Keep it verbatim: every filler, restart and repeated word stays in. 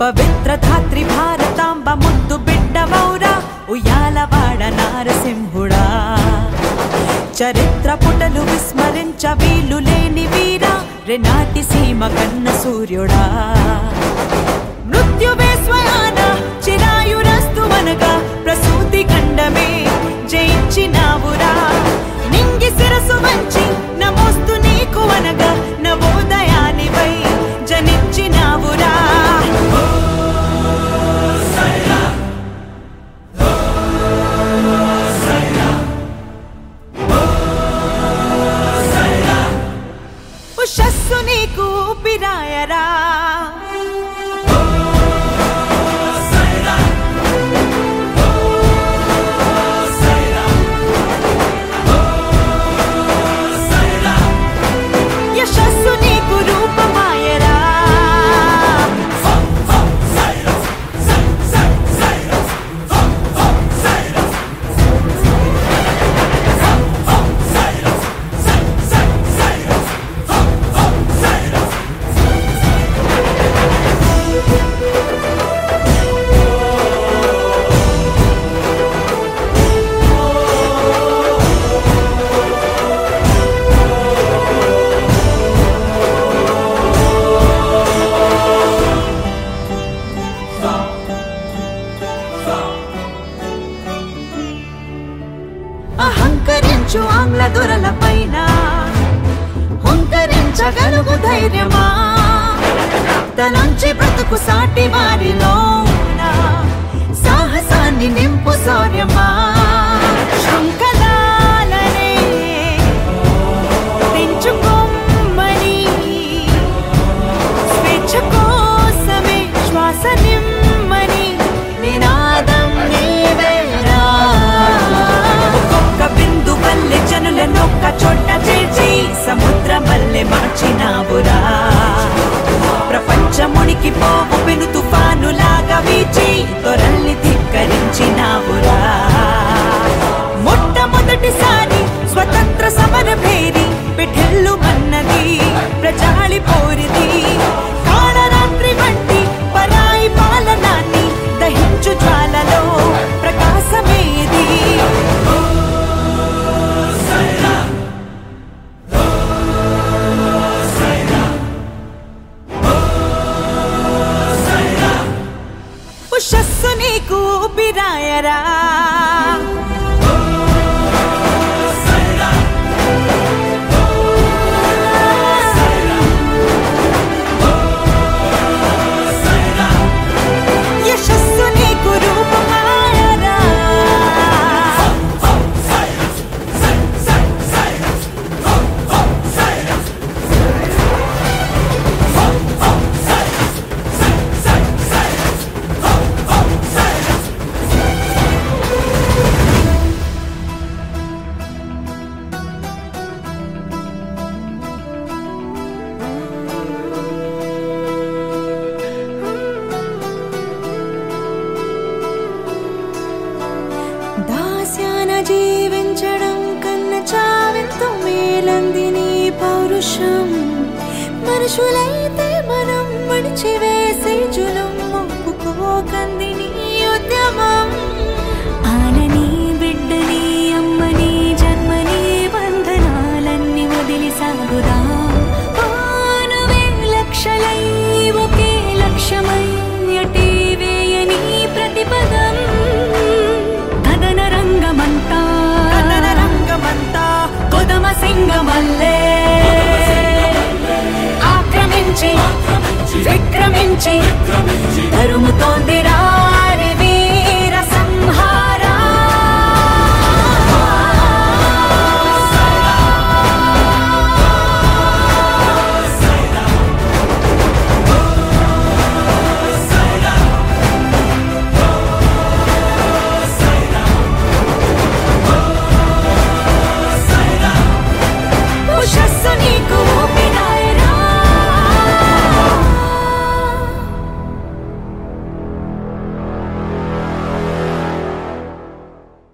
పవిత్ర ధాత్రి భారతాంబ ముద్దు బిడ్డవౌరా ఉయ్యాలవాడ నారసింహుడా చరిత్ర పుటలు విస్మరించ వీలు లేని వీరా రెనాటి సీమ కన్న సూర్యుడా మృత్యువే స్వయాన చిరాయురస్తువనగా ప్రసూతి ఖండమే జయించినావురా నింగి శిరసు వంచి నమోస్తు నీకు అనగా నవోదయానివై జనించినావురా ఉషస్సు నీకు పిరాయరా అహంకరించు ఆంగ్ల దొరల పైన హుంకరించగలుగు ధైర్యమా తలంచి బ్రతుకు సాటి వారిలో సాహసాన్ని నింపు శౌర్యమా శృంఖలాలనే తెంచుకోమని స్వేచ్ఛ కోసమే శ్వాస నిమ్మని నినాదం నీవేరా బిందు వల్లే జనులనొక్క చోట చేర్చి సముద్రం వల్లే మార్చినావురా ప్రపంచమునికి పోవు పెను తుఫానులాగా వీచి దొరల్ని ధిక్కరించినావురా మొట్టమొదటిసారి స్వతంత్ర సమర భేరి పిఠెల్లు మన్నది ప్రజాళి పోరిది కాళరాత్రి వంటి పరాయి పాలనాన్ని దహించు జ్వాలలో ప్రకాశమేది ఉషస్సు నీకు పిరాయరా యశస్సు నీకు రూపమాయరా దాస్యాన జీవించడం కన్న చావెంతో మేలంది నీ పౌరుషం మనుషులైతే మనం మడిచివేసే జులం ఒప్పుకోకంది నీ ఉద్యమం ఆనని బిడ్డని అమ్మని జన్మని బంధనాలన్నీ వదిలి సాగుదాం ఆనవే లక్షలై ఒకే లక్ష్యమై అటే వేయని ప్రతిపదం రంగమంతా రంగమంతా కొదమ సింగమల్లే ఆక్రమించి విక్రమించి తరుముతోందిరా